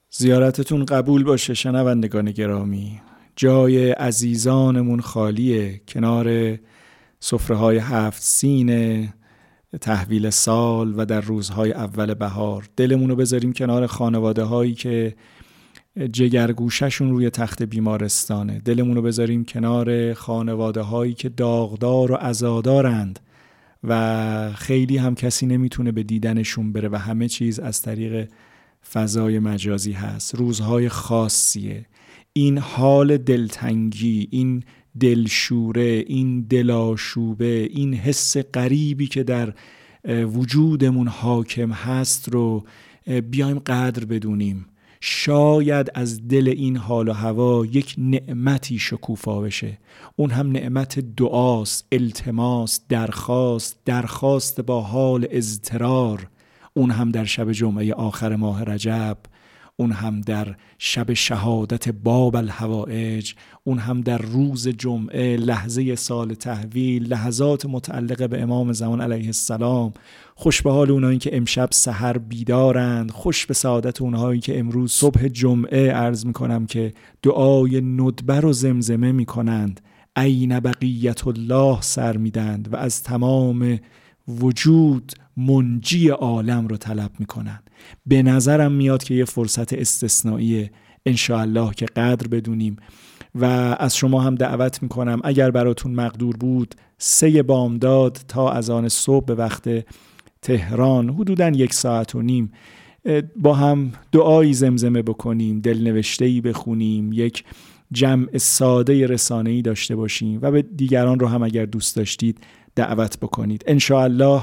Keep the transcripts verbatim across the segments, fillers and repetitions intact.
زیارتتون قبول باشه شنوندگان گرامی. جای عزیزانمون خالیه، کنار سفره‌های هفت سین تحویل سال و در روزهای اول بهار. دلمون رو بذاریم کنار خانواده هایی که جگرگوششون روی تخت بیمارستانه. دلمون رو بذاریم کنار خانواده هایی که داغدار و عزادارند و خیلی هم کسی نمیتونه به دیدنشون بره و همه چیز از طریق فضای مجازی هست. روزهای خاصیه. این حال دلتنگی، این دلشوره، این دلاشوبه، این حس غریبی که در وجودمون حاکم هست رو بیایم قدر بدونیم. شاید از دل این حال و هوا یک نعمتی شکوفا بشه. اون هم نعمت دعاست، التماس، درخواست، درخواست با حال اضطرار. اون هم در شب جمعه آخر ماه رجب، اون هم در شب شهادت باب الحوائج، اون هم در روز جمعه، لحظه سال تحویل، لحظات متعلقه به امام زمان علیه السلام. خوش به حال اونایی که امشب سحر بیدارند، خوش به سعادت اونهایی که امروز صبح جمعه عرض میکنم که دعای ندبه رو زمزمه میکنند، عین بقیت الله سر میدند و از تمام وجود منجی عالم رو طلب میکنن. به نظرم میاد که یه فرصت استثنائیه انشاءالله که قدر بدونیم و از شما هم دعوت میکنم اگر براتون مقدور بود سه بامداد تا اذان صبح به وقت تهران حدوداً یک ساعت و نیم با هم دعایی زمزمه بکنیم، دلنوشته‌ای بخونیم، یک جمع ساده رسانه‌ای داشته باشیم و به دیگران رو هم اگر دوست داشتید دعوت بکنید. انشاءالله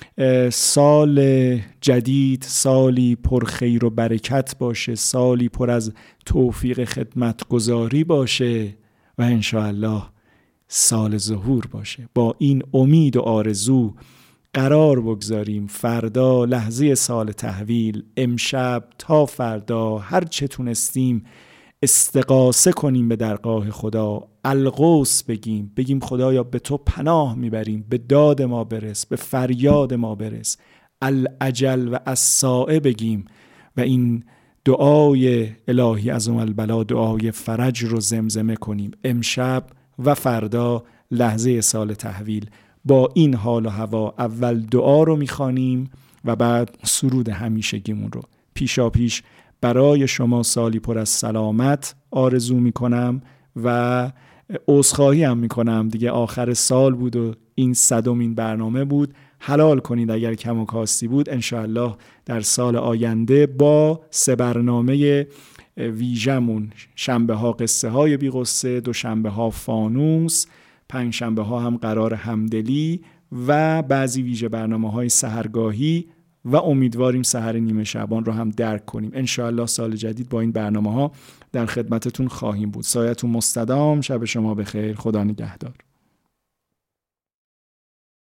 سال جدید سالی پر خیر و برکت باشه، سالی پر از توفیق خدمتگزاری باشه و انشاءالله سال ظهور باشه. با این امید و آرزو قرار بگذاریم فردا لحظه سال تحویل، امشب تا فردا هر چه تونستیم استغاثه کنیم به درگاه خدا، الغوث بگیم، بگیم خدایا به تو پناه میبریم، به داد ما برس، به فریاد ما برس، العجل و الساعه بگیم و این دعای الهی عظم البلا، دعای فرج رو زمزمه کنیم امشب و فردا لحظه سال تحویل. با این حال و هوا اول دعا رو میخوانیم و بعد سرود همیشگیمون رو. پیشا پیش برای شما سالی پر از سلامت آرزو میکنم و عذرخواهی هم میکنم دیگه، آخر سال بود و این صدمین برنامه بود. حلال کنید اگر کم و کاستی بود. انشاءالله در سال آینده با سه برنامه ویژمون، شنبه ها قصه های بی قصه، دو شنبه ها فانوس، پنج شنبه ها هم قرار همدلی و بعضی ویژه برنامه های سحرگاهی و امیدواریم سحر نیمه شعبان رو هم درک کنیم. انشاءالله سال جدید با این برنامه ها در خدمتتون خواهیم بود. سایتون مستدام. شب شما بخیر. خدا نگهدار.